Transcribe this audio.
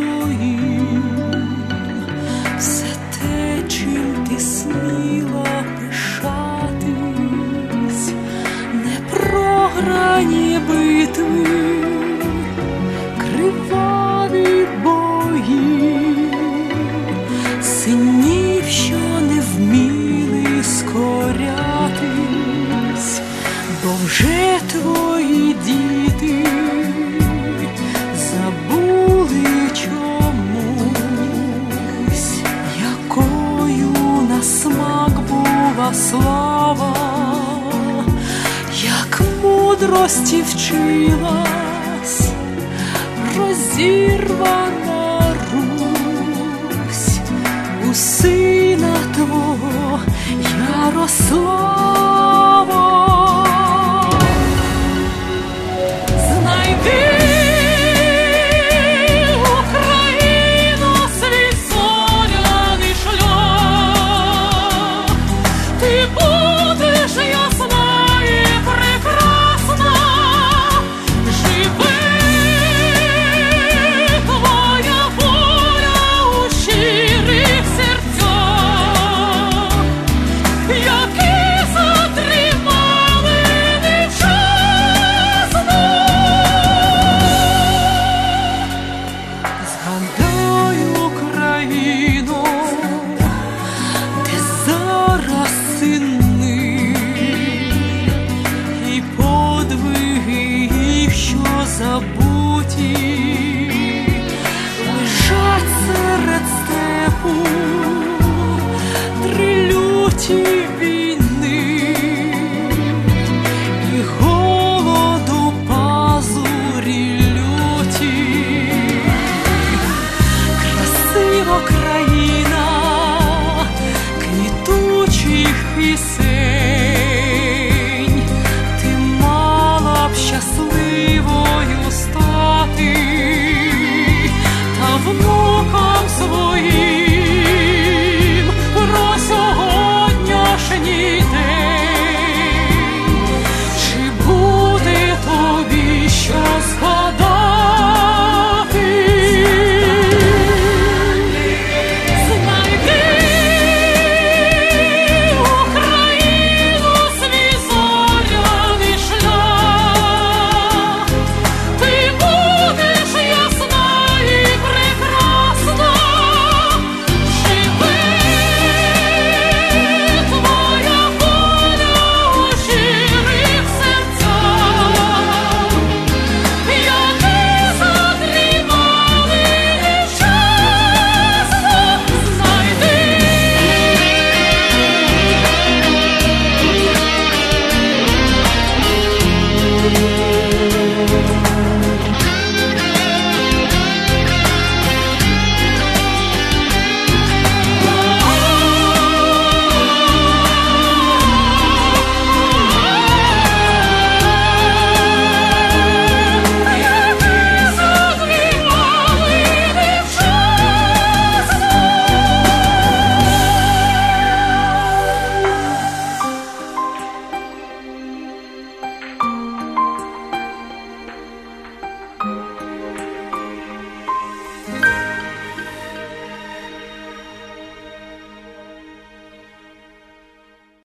твоїм, все те, чим ти сміла пишатись, непрограні битви, криваві бої, синів, що не вміли скорятись, бо вже твої діти забули чомусь, якою на смак була слава, як мудрості вчилась розірвана Русь у сина твого Ярослава. Знайди, Україно, свій зоряний шлях, ти будеш ясна і прекрасна, живи, твоя воля у щирих серцях, які затримали нечесно. Згадай Україну, де зараз сини і подвиги, що забуті, лежать серед степу три люті